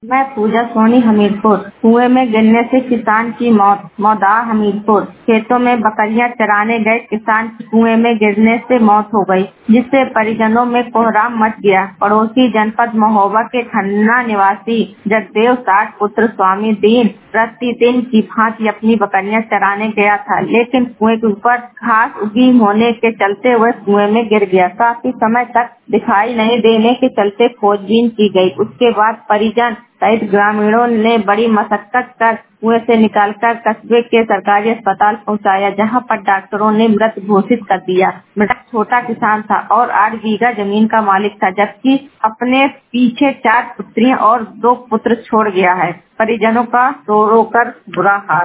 मैं पूजा सोनी हमीरपुर। कुएं में गिरने से किसान की मौत। मौदा हमीरपुर। खेतों में बकरियां चराने गए किसान की कुएं में गिरने से मौत हो गई, जिससे परिजनों में कोहराम मच गया। पड़ोसी जनपद महोबा के खन्ना निवासी जगदेव 60 पुत्र स्वामी दीन प्रतिदिन की भांति अपनी बकरियां चराने गया था, लेकिन कुएं के ऊपर घास उगी होने के चलते वह कुएं में गिर गया। काफी समय तक दिखाई नहीं देने के चलते खोजबीन की गई। उसके बाद परिजन सहित ग्रामीणों ने बड़ी मशक्कत कर कुएं से निकालकर कस्बे के सरकारी अस्पताल पहुंचाया, जहां पर डॉक्टरों ने मृत घोषित कर दिया। मृतक छोटा किसान था और 8 बीघा जमीन का मालिक था, जबकि अपने पीछे 4 पुत्रियां और 2 पुत्र छोड़ गया है। परिजनों का रो रो कर बुरा हाल।